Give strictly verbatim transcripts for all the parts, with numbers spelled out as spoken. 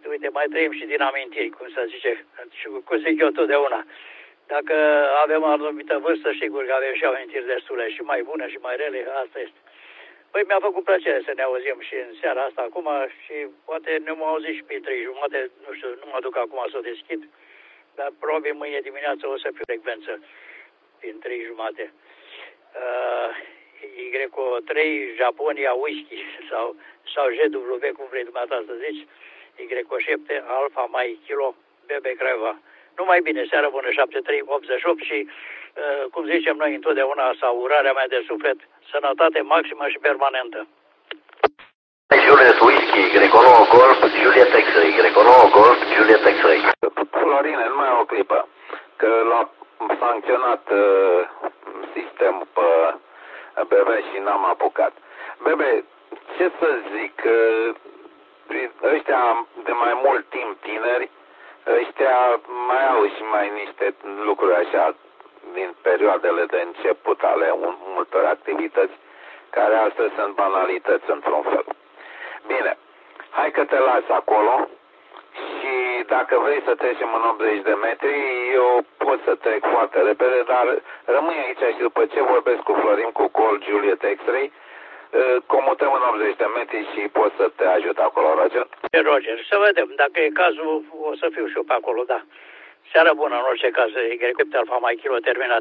uite, mai trăim și din amintiri, cum să zice, și cum zic eu totdeauna. Dacă avem o anumită vârstă, sigur că avem și amintiri destule, și mai bune și mai rele, asta este. Păi mi-a făcut plăcere să ne auzim și în seara asta acum și poate ne vom auzi și pe trei jumate, nu știu, nu mă duc acum să o deschid, dar probabil mâine dimineață o să fiu frecvență din trei jumate. Uh, Y O trei, Japonia Whisky sau, sau J W, cum vrei dumneata să zici, Y O șapte, Alfa Mai Kilo, B B Craiova. Numai bine, seara bună, șapte trei optzeci și opt și, uh, cum zicem noi întotdeauna, sau urarea mea de suflet, sănătate maximă și permanentă. Juliet Whisky, Y O nouă Golf, Juliet X-Ray, Y O nouă Golf, Juliet X-Ray. Florine, numai o clipă, că l-a sancționat uh, sistemul pe B B și n-am apucat. B B, ce să zic, uh, ăștia de mai mult timp tineri, ăștia mai au și mai niște lucruri așa din perioadele de început ale multor activități, care astăzi sunt banalități într-un fel. Bine, hai că te las acolo și dacă vrei să trecem în optzeci de metri, eu pot să trec foarte repede, dar rămâi aici și după ce vorbesc cu Florin, cu Col Juliet X-Ray, comutăm în optzeci de metri și pot să te ajut acolo, Roger? Roger, să vedem, dacă e cazul, o să fiu și eu pe acolo, da. Seara bună, în orice caz, Y Alfa Mai Kilo terminat.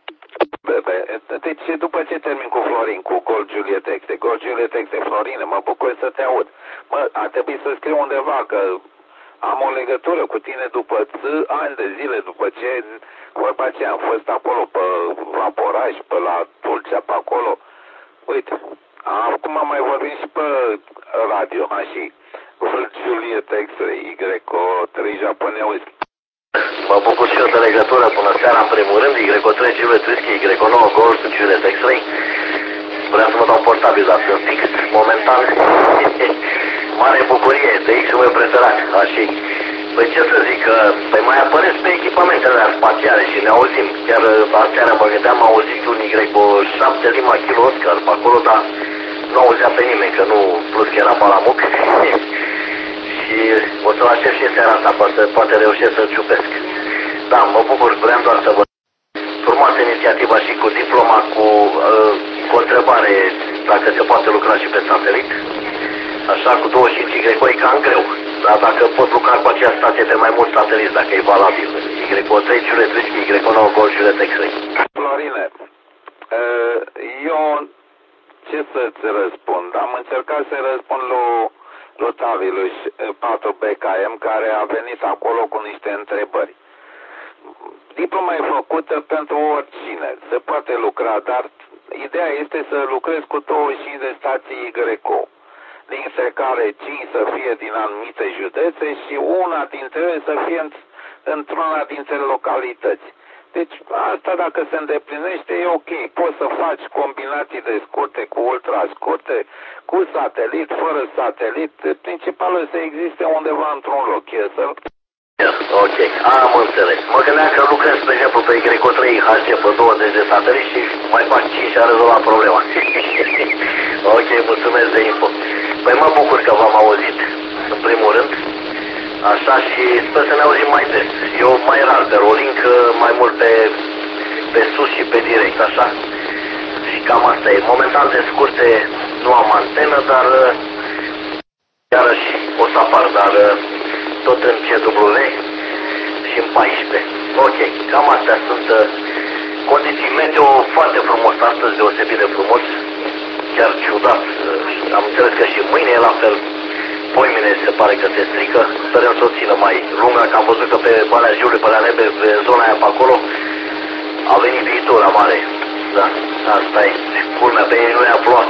Deci după ce termin cu Florin, cu Gold Juliet X, Gold Juliet X, Florine, mă bucur să te aud. Mă, ar trebui să scriu undeva că am o legătură cu tine după ani de zile, după ce, vorba ce am fost acolo pe Vaporaj, pe la Tulcea, pe acolo. Uite, acum mai vorbim și pe radio, și Gold Juliet X, Y O trei Japonia Whisky. Mă bucur și eu de legătură, bună seara în primul rând, Y O trei Juliet Whisky, Y O nouă Golf, Juliet X-Ray. Vreau să mă dau portabil, dar sunt fix, momentan. Mare bucurie, de X-ul meu preferat, așa. Păi ce să zic, păi mai apăresc pe echipamentele spațiale și ne auzim. Chiar aseară mă gândeam, am auzit un Y O șapte Lima Kilo Oscar pe acolo, dar nu auzea pe nimeni, că nu, plus că era balamuc. Și o să-l aștept și în seara asta, poate, poate reușesc să-l ciupesc. Da, mă bucur, vreau doar să vă frumoasă inițiativa și cu diploma, cu, uh, cu o întrebare dacă se poate lucra și pe satelit. Așa, cu douăzeci și cinci Y O e cam greu, dar dacă pot lucra cu aceea stație pe mai mulți sateliți, dacă e valabil. Y O trei Juliet Whisky, Y O nouă Golf, Juliet X-Ray. Florine, uh, eu ce să-ți răspund? Am încercat să-i răspund lui Lutavilus patru B K M, care a venit acolo cu niște întrebări. Diploma e făcută pentru oricine, se poate lucra, dar ideea este să lucrezi cu douăzeci și cinci de stații Y O, dintre care cinci să fie din anumite județe și una dintre ele să fie într-una dintre localități. Deci asta dacă se îndeplinește e ok, poți să faci combinații de scurte cu ultra scurte, cu satelit, fără satelit, principalul să existe undeva într-un loc, e să... Ok, am înțeles. Mă gândeam că lucrez, de exemplu, pe Y O trei H G pe douăzeci de sateliți și mai fac cinci și a rezolvat problema. Ok, mulțumesc de info. Păi mă bucur că v-am auzit, în primul rând. Așa, și sper să ne auzim mai des. Eu mai rar pe rolling, mai mult pe, pe sus și pe direct, așa. Și cam asta e. Momentan de scurte nu am antenă, dar iarăși o să apar, dar tot în C W și în paisprezece. Ok, cam astea sunt condiții meteo foarte frumos astăzi, deosebit de frumos. Chiar ciudat. Am înțeles că și mâine e la fel. Poimine se pare că se strică, sperăm să o țină mai lungă, că am văzut că pe Valea Jiului, pe la Nebe, pe zona aia pe acolo, a venit viitora mare. Da, asta e. Culmea, pe ei nu i-a plouat.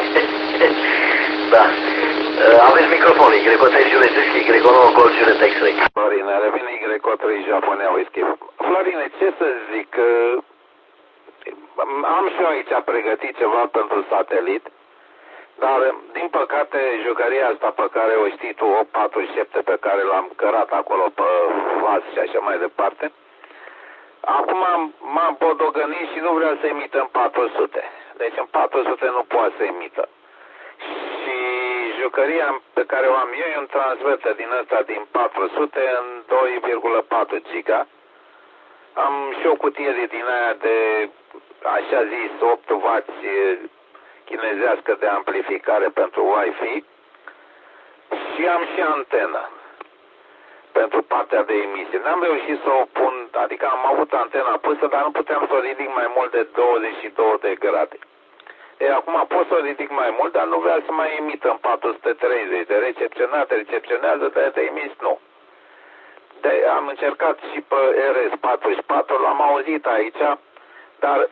Da. Aveți microfonul, Y O trei Juliet Whisky, Y O nouă Golf, Juliet X-Ray. Florine, revine Y O trei Japonia Whisky. Florine, ce să zic? Am și eu aici pregătit ceva pentru satelit. Dar, din păcate, jucăria asta pe care o știi tu, o patruzeci și șapte pe care l-am cărat acolo pe vas și așa mai departe, acum m-am podogănit și nu vreau să emită în patru sute. Deci în patru sute nu poate să emită. Și jucăria pe care o am eu e un transverter din ăsta din patru sute în doi virgulă patru giga. Am și o cutie din aia de, așa zis, opt wați chinezească de amplificare pentru Wi-Fi și am și antenă pentru partea de emisie. N-am reușit să o pun, adică am avut antena pusă, dar nu puteam să o ridic mai mult de douăzeci și două de grade. E, acum pot să o ridic mai mult, dar nu vrea să mai emită în patru sute treizeci. De recepționat, recepționează, de, de emis, nu. De, am încercat și pe R S patruzeci și patru, l-am auzit aici, dar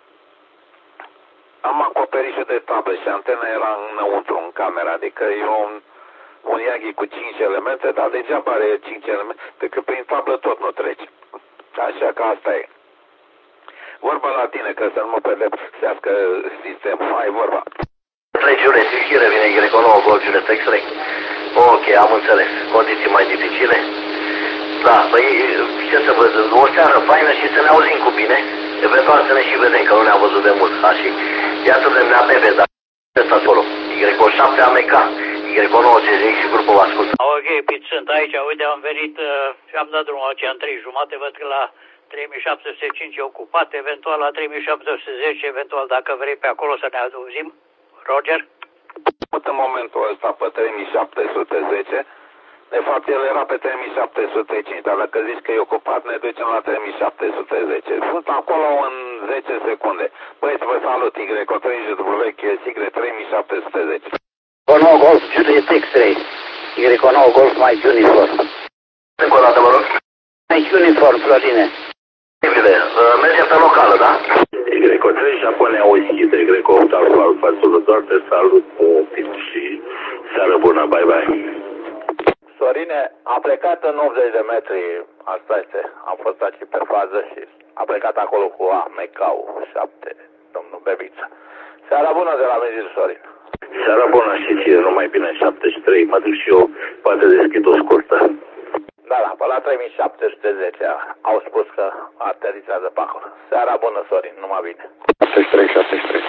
am acoperișul de tablă și antena era înăuntru, în camera, adică e un, un Yagi cu cinci elemente, dar degeaba are cinci elemente, decât prin tablă tot nu trece. Așa că asta e. Vorba la tine, că să nu mă pedepsească sistemul. Hai, vorba. trei Juliet, ieșire vine Greco nouă, Golf Juliet X-Ray. Ok, am înțeles. Condiții mai dificile. Da, păi, ce să văd, o seară faină și să ne auzim cu bine. Eventual să ne și vedem, că nu ne-am văzut de mult. Așa, iată de ne A P V, dar ăsta acolo. Y șapte A M K, Y nouă C Z X și grupul ascultă. Ok, Pit, sunt aici. Uite, am venit uh, și am dat drumul aici în trei jumate. Văd că la trei mii șapte sute cinci e ocupat, eventual la trei mii șapte sute zece, eventual dacă vrei pe acolo să ne auzim. Roger? În momentul ăsta pe trei mii șapte sute zece, de fapt el era pe trei mii șapte sute cinci, dar dacă zici că e ocupat, ne ducem la trei mii șapte sute zece. Sunt acolo în zece secunde. Băieți, vă salut, Y trei J W Q S Y trei mii șapte sute zece. Y nouă Golf Juliet X-Ray, Y nouă Golf Mike Uniform. Încă o dată, vă rog. Mike Uniform, Florine. Bine, mergem pe locală, da? Y trei Japonia Whisky de Y opt Alfa Alfa Zulu, doar te salut și seară bună, bye bye. Sorine a plecat în optzeci de metri, asta este, am fost aici pe fază și a plecat acolo cu A M K șapte, domnul Bebiță. Seara bună de la Mizil, Sorin. Seara bună și ție, numai bine, șaptezeci și trei, mă duc și eu, poate deschid o scurtă. Da, da, pe la trei mii șapte sute zece au spus că aterizează pe acolo. Seara bună, Sorin, numai bine. șaptezeci și trei, șaptezeci și trei.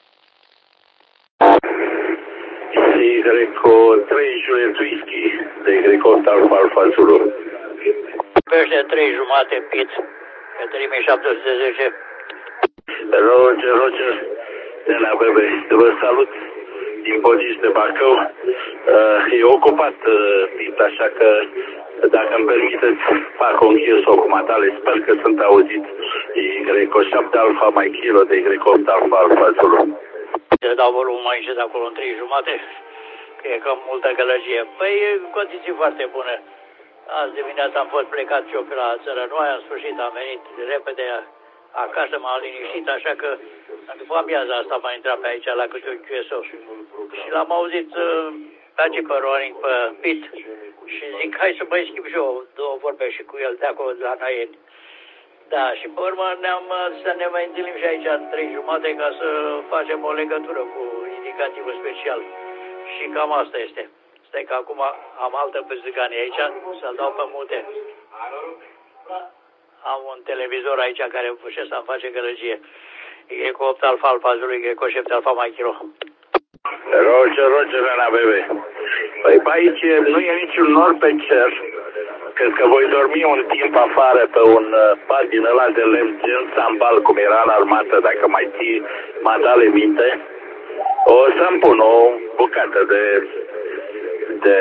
Y trei Juliet Whisky de Y opt Alfa Alfa Zulu. Pește trei jumate, Pit, pe trei mii șapte sute zece. Roger, Roger, de la B B, vă salut din Bogiș de Bacău. Uh, e ocupat, uh, Pit, așa că dacă îmi permiteți, fac o încheiere sau cum atale, sper că sunt auzit. Y șapte Alfa mai Kilo de Y opt Alfa Alfa Zulu. Se dau volumul mai încet acolo în trei jumate, că e cam multă gălăgie. Păi, condiții foarte bune. Azi dimineața am fost plecat și eu pe la Țărănoaia, în sfârșit am venit repede acasă, m-am liniștit, așa că după amiaza asta m-am intrat pe aici la câte un Q S O. Și l-am auzit pe aici pe Roaring, pe Pit, și zic, hai să mai schimb și eu două vorbe și cu el de acolo, de la Naieni. Da, și pe urmă ne-am să ne mai întâlnim și aici în trei jumate ca să facem o legătură cu indicativul special. Și cam asta este. Stai că acum am altă păzăganie aici, să-l dau pe mute. Am un televizor aici care îmi fășe să-mi face gălăgie. Y opt Alfa Alfa Zulu, Y șapte Alfa Mike Kilo. Roger, Roger, la B B. Păi pe aici nu e niciun nor pe cer. Cred că voi dormi un timp afară pe un pat din ăla de lemn, gen sambal, cum era în armată, dacă mai ții matale minte. O să-mi pun o bucată de, de,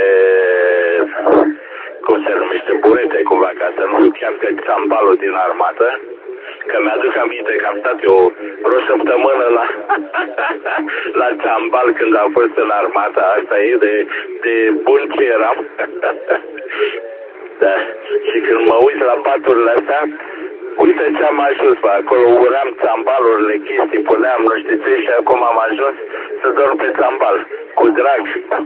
cum se numește, burete, cumva, ca să nu chiar sambalul din armată. Că mi-aduc aminte că am stat eu vreo săptămână la, la țambal când am fost în armata asta, e de, de bun ce eram. Da. Și când mă uit la paturile astea, uite ce am ajuns pe acolo, uram țambalurile, chestii, puneam nu știu ce și acum am ajuns să dorm pe țambal, cu drag.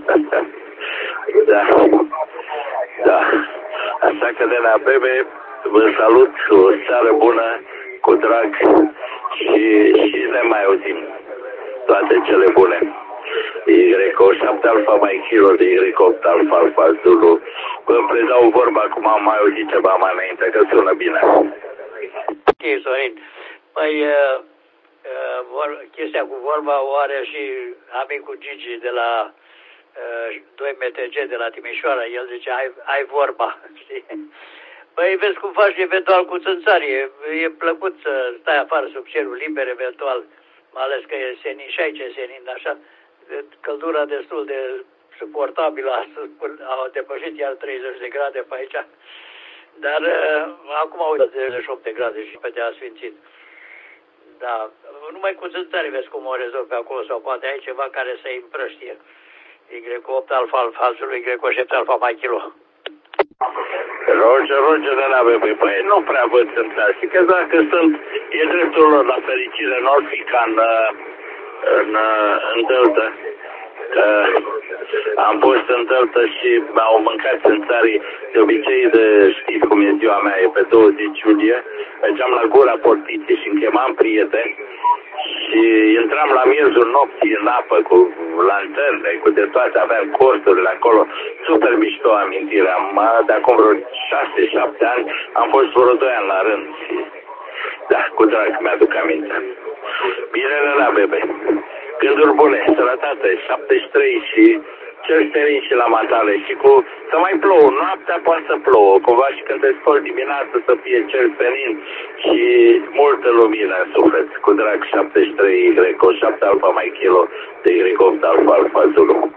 Da. Da. Așa că de la Bebe vă salut, o seară bună, cu drag și, și ne mai auzim. Toate cele bune. Y șapte Alfa mai Kilo de Y opt Alfa Alfa Zulu. Vă predau vorba cum am mai auzit ceva mai înainte, că sună bine. Ok, Sorin. Păi, uh, uh, vor, chestia cu vorba o are și amicul Gigi de la doi M T G de la Timișoara, el zice, ai, ai vorba, știi? Păi vezi cum faci eventual cu țânțarii, e, e plăcut să stai afară sub cerul liber eventual, mai ales că e senin și aici e senin, așa, căldura destul de suportabilă, astăzi au depășit iar treizeci de grade pe aici, dar uh, acum au treizeci și opt de grade și pe de asfințit. Da, numai cu țânțarii vezi cum o rezolvi pe acolo sau poate ai ceva care să-i împrăștie. Y opt alfa alfa azul, Y șapte alfa mai kilo. Roger, Roger, de la bebe. Păi nu prea văd țânțari. Și că dacă sunt, e dreptul lor la fericire, n-or fi ca în, în, în Delta. Uh, am fost în Delta și au mâncat țânțarii de obicei de, știți cum e ziua mea, e pe douăzeci iulie, mergeam la Gura Portiței și îmi chemam prieteni și intram la miezul nopții în apă cu lanterne, cu de toate, aveam corturile acolo, super mișto amintire. Am, de acum vreo șase șapte ani, am fost vreo doi ani la rând și da, cu drag mi-aduc aminte. Bine la bebe. Gânduri bune, sănătate, șaptezeci și trei și cel senin și la matale și cu să mai plouă, noaptea poate să plouă, cumva și când te scoli dimineața să fie cel senin și multă lumină în suflet. Cu drag șaptezeci și trei Y, șapte alfa mai kilo de Y opt alfa alfa Zulu.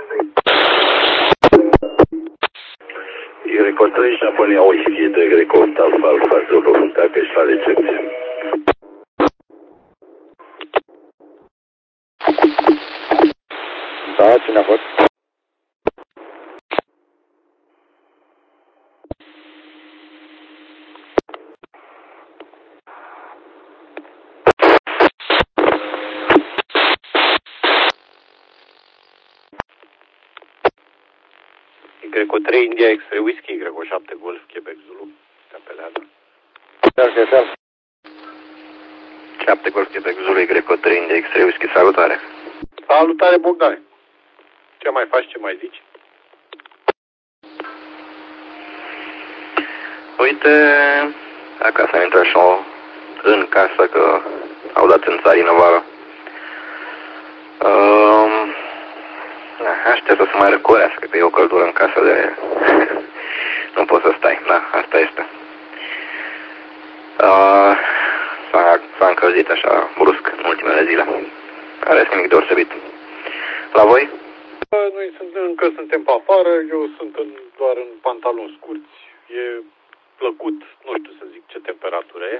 Y trei Japonia Whisky de Y opt alfa alfa Zulu, dacă ești la recepție. Da, cine a fost? Y trei India X-ray Whisky, Y șapte Golf Quebec Zulu, capelează. Cerc, cerc. șapte Golf Quebec Zulu, Y trei India X-ray Whisky, salutare. Salutare, Bogdane. Ce mai faci, ce mai zici? Uite, acasă am intrat și eu în casă, că au dat în țarină vară. Um, aștept să se mai răcorească, că e o căldură în casă de... nu poți să stai, da, asta este. Uh, s-a, s-a încălzit așa brusc în ultimele zile. Are nimic deosebit. La voi? Noi sunt, încă suntem pe afară, eu sunt în, doar în pantaloni scurți, e plăcut, nu știu să zic ce temperatură e.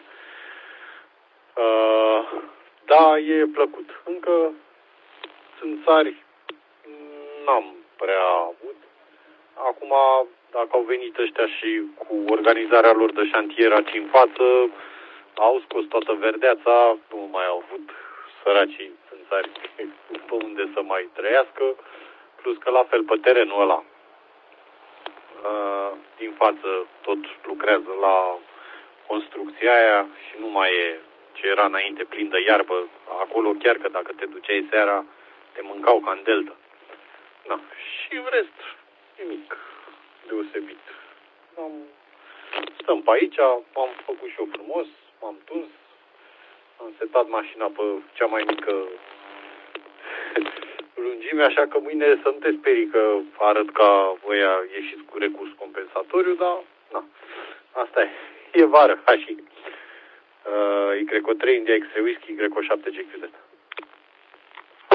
Uh, da, e plăcut. Încă țânțari n-am prea avut. Acum, dacă au venit ăștia și cu organizarea lor de șantier aici în față, au scos toată verdeața, nu mai au avut săracii țânțari pe unde să mai trăiască. Plus că la fel pe terenul ăla din față tot lucrează la construcția aia și nu mai e ce era înainte plin de iarbă. Acolo chiar că dacă te duceai seara te mâncau ca în Delta. Da. Și în rest nimic deosebit. Am, stăm pe aici, am făcut și eu frumos, m-am tuns, am setat mașina pe cea mai mică lungime, așa că mâine să nu te sperii că arăt ca voia ieșiți cu recurs compensatoriu, dar na, asta e, e vară, hai și uh, Y trei India X-ray Whisky, Y șapte G Q Z.